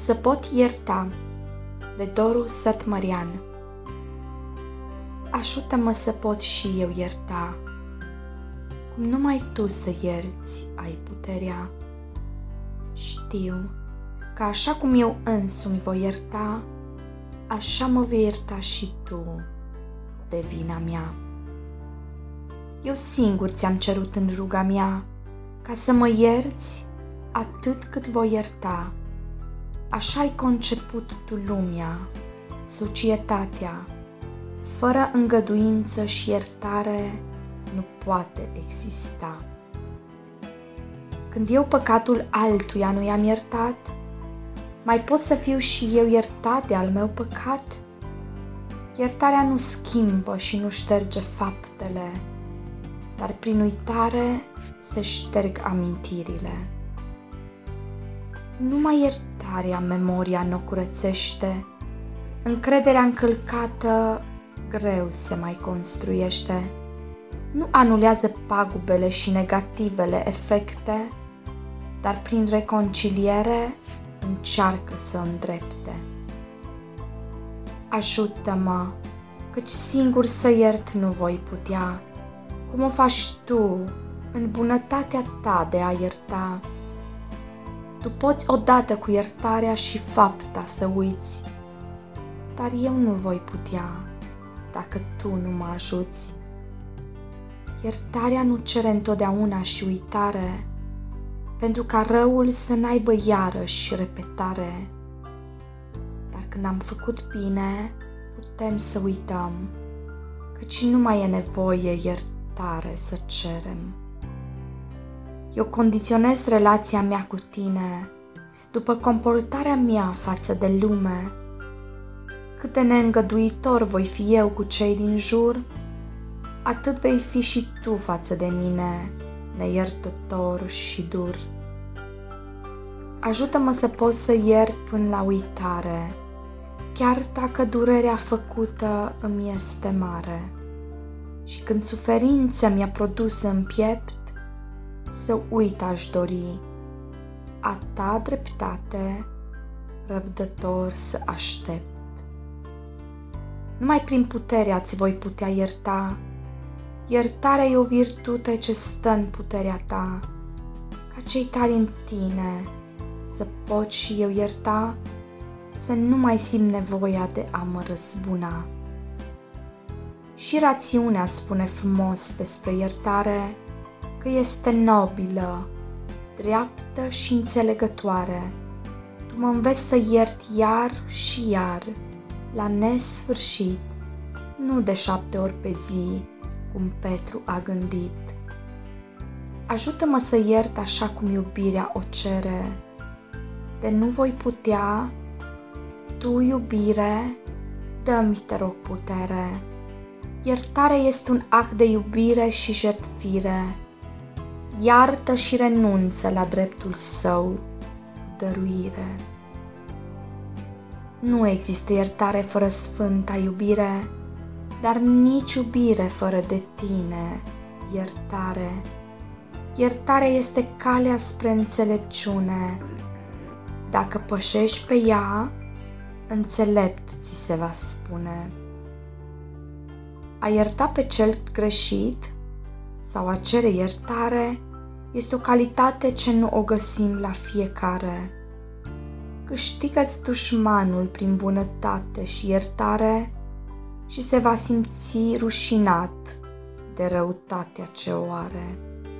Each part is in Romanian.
Să pot ierta, de Doru Sătmărean. Ajută-mă să pot și eu ierta, cum numai tu să ierți ai puterea. Știu că așa cum eu însumi voi ierta, așa mă vei ierta și tu de vina mea. Eu singur ți-am cerut în ruga mea ca să mă ierți atât cât voi ierta. Așa ai conceput tu lumea, societatea. Fără îngăduință și iertare nu poate exista. Când eu păcatul altuia nu i-am iertat, mai pot să fiu și eu iertat de al meu păcat? Iertarea nu schimbă și nu șterge faptele, dar prin uitare se șterg amintirile. Numai iertarea memoria n-o curățește, încrederea încălcată greu se mai construiește. Nu anulează pagubele și negativele efecte, dar prin reconciliere încearcă să îndrepte. Ajută-mă, căci singur să iert nu voi putea, cum o faci tu în bunătatea ta de a ierta. Tu poți odată cu iertarea și fapta să uiți, dar eu nu voi putea dacă tu nu mă ajuți. Iertarea nu cere întotdeauna și uitare, pentru ca răul să n-aibă iarăși repetare. Dar când am făcut bine, putem să uităm, căci nu mai e nevoie iertare să cerem. Eu condiționez relația mea cu tine după comportarea mea față de lume. Cât de neîngăduitor voi fi eu cu cei din jur, atât vei fi și tu față de mine, neiertător și dur. Ajută-mă să pot să iert până la uitare, chiar dacă durerea făcută îmi este mare. Și când suferința mi-a produs în piept, să uit aș dori, a ta dreptate, răbdător să aștept. Numai prin puterea ți voi putea ierta. Iertarea e o virtute ce stă în puterea ta, ca cei tari în tine, să pot și eu ierta, să nu mai simt nevoia de a mă răzbuna. Și rațiunea spune frumos despre iertare, că este nobilă, dreaptă și înțelegătoare. Tu mă înveți să iert iar și iar, la nesfârșit, nu de 7 ori pe zi, cum Petru a gândit. Ajută-mă să iert așa cum iubirea o cere, de nu voi putea, tu, iubire, dă-mi, te rog, putere. Iertarea este un act de iubire și jertfire. Iartă și renunță la dreptul său, dăruire. Nu există iertare fără sfânta iubire, dar nici iubire fără de tine, iertare. Iertarea este calea spre înțelepciune. Dacă pășești pe ea, înțelept ți se va spune. A ierta pe cel greșit sau a cere iertare este o calitate ce nu o găsim la fiecare. Câștigă-ți dușmanul prin bunătate și iertare și se va simți rușinat de răutatea ce o are.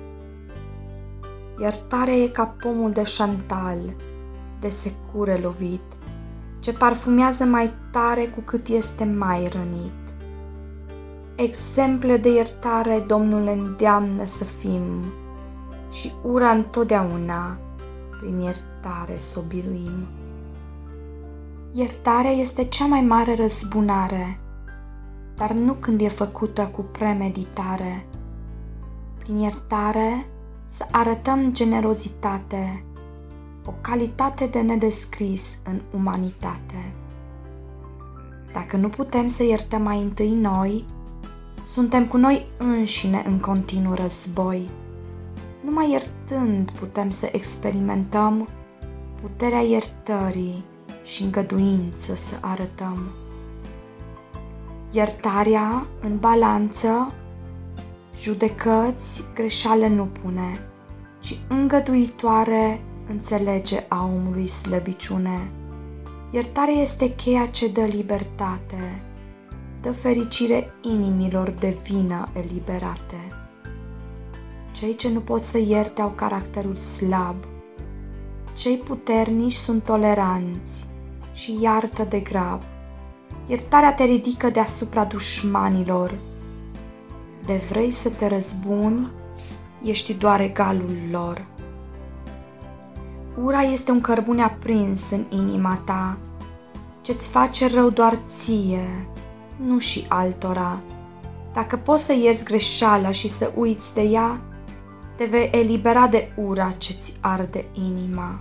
Iertarea e ca pomul de șantal, de secure lovit, ce parfumează mai tare cu cât este mai rănit. Exemple de iertare Domnul ne îndeamnă să fim și ura întotdeauna prin iertare s-o biruim. Iertarea este cea mai mare răzbunare, dar nu când e făcută cu premeditare. Prin iertare să arătăm generozitate, o calitate de nedescris în umanitate. Dacă nu putem să iertăm mai întâi noi, suntem cu noi înșine în continuu război. Numai iertând putem să experimentăm puterea iertării și îngăduință să arătăm. Iertarea în balanță, judecăți, greșeală nu pune, ci îngăduitoare înțelege a omului slăbiciune. Iertarea este cheia ce dă libertate, dă fericire inimilor de vină eliberate. Cei ce nu pot să ierte au caracterul slab, cei puternici sunt toleranți și iartă de grab. Iertarea te ridică deasupra dușmanilor. De vrei să te răzbuni, ești doar egalul lor. Ura este un cărbune aprins în inima ta, ce-ți face rău doar ție, nu și altora. Dacă poți să ierți greșeala și să uiți de ea, te vei elibera de ura ce-ți arde inima.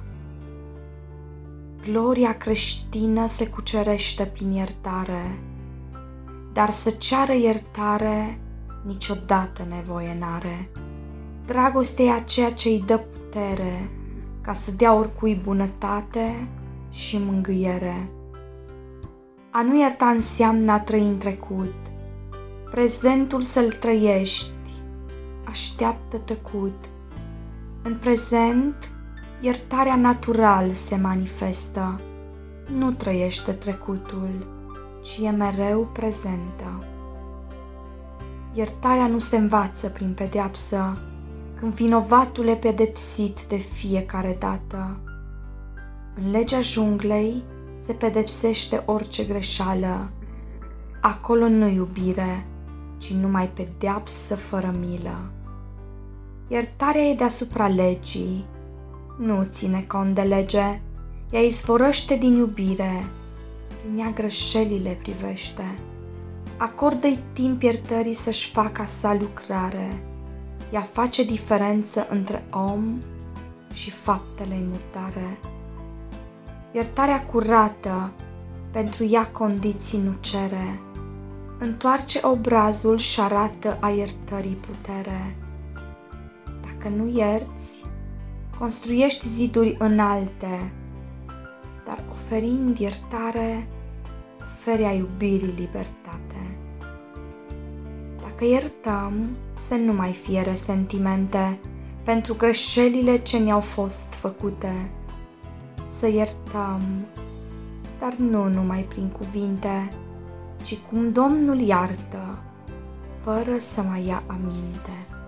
Gloria creștină se cucerește prin iertare, dar să ceară iertare niciodată nevoie n-are. Dragostea e aceea ce îi dă putere ca să dea oricui bunătate și mângâiere. A nu ierta înseamnă a trăi în trecut, prezentul să-l trăiești, așteaptă tăcut. În prezent, iertarea natural se manifestă, nu trăiește trecutul, ci e mereu prezentă. Iertarea nu se învață prin pedeapsă, când vinovatul e pedepsit de fiecare dată. În legea junglei se pedepsește orice greșeală. Acolo nu iubire, ci numai pedeapsă fără milă. Iertarea e deasupra legii, nu ține cont de lege, ea izvorăște din iubire, prin ea greșelile privește. Acordă-i timp iertării să-și facă a sa lucrare, ea face diferență între om și faptele-i murdare. Iertarea curată pentru ea condiții nu cere, întoarce obrazul și arată a iertării putere. Dacă nu ierți, construiești ziduri înalte, dar oferind iertare, oferi a iubirii libertate. Dacă iertăm, să nu mai fie resentimente pentru greșelile ce ne-au fost făcute. Să iertăm, dar nu numai prin cuvinte, ci cum Domnul iartă, fără să mai ia aminte.